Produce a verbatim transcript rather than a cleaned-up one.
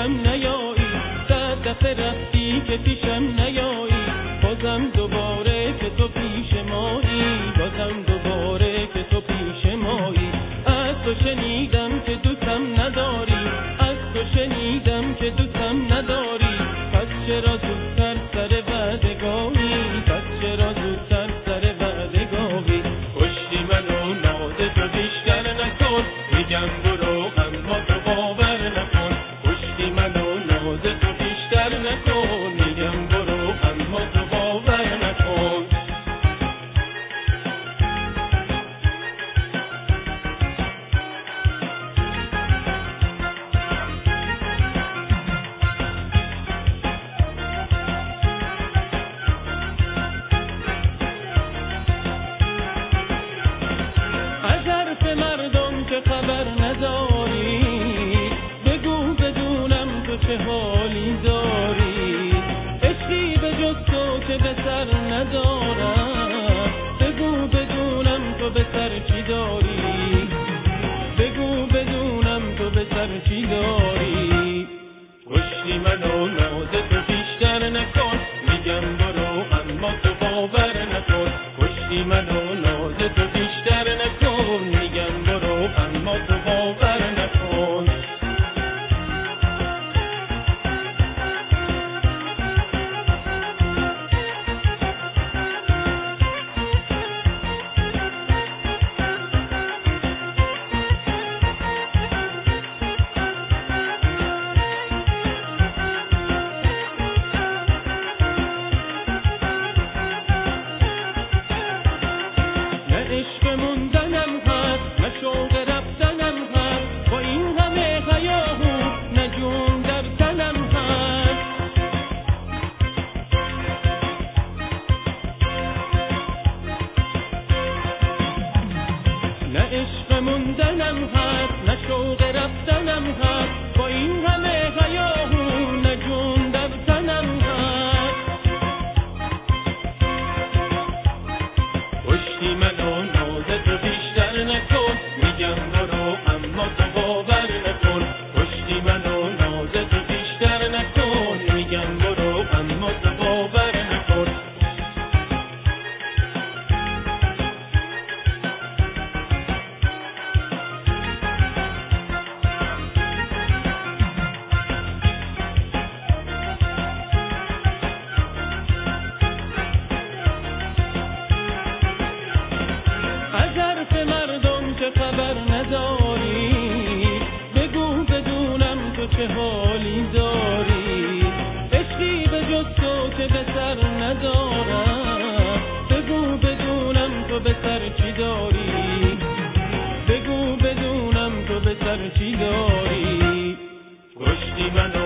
پیشم نیایی، صد دفعه رفتی که پیشم نیایی، بازم دوباره که تو پیش مایی، بازم دوباره که تو پیش مایی. از تو شنیدم که دوستم نداری، از تو شنیدم که دوستم نداری، پس چرا زودتر سر وعده گاهی، پس چرا زودتر سر وعده گاهی. کشتی منو ناز تو بیشتر نکن، میگم برو اما تو باور نکن. کشتی منو ناز تو بیشتر نکن، میگم برو اما تو باور نکن. مردم که خبر نداری، بگو بدونم تو چه حالی داری. عشقی به جز تو که به سر ندارم، بگو بدونم تو به سر چی داری، بگو بدونم تو به سر چی داری. کشتی منو ناز تو بیشتر نکن، میگم برو اما تو باور نکن. کشتی منو ناز تو بیشتر نکن، میگم برو اما تو باور نکن. عشق موندنم هست، نه شوق رفتنم هست، با این همه هیاهو نه جون در تنم هست. نه عشق موندنم هست، نه شوق رفتنم هست، با این همه هیاهو نه جون در تنم هست. کشتی منو ناز تو بیشتر نکن، میگم برو اما تو باور نکن. کشتی منو ناز تو بیشتر نکن، میگم برو اما تو باور نکن. از حرف مردم که خبر نداری، بگو بدونم تو چه حالی داری. عشقی به جز تو که به سر ندارم، بگو بدونم تو به سر چی داری، بگو بدونم تو به سر چی داری. کشتی منو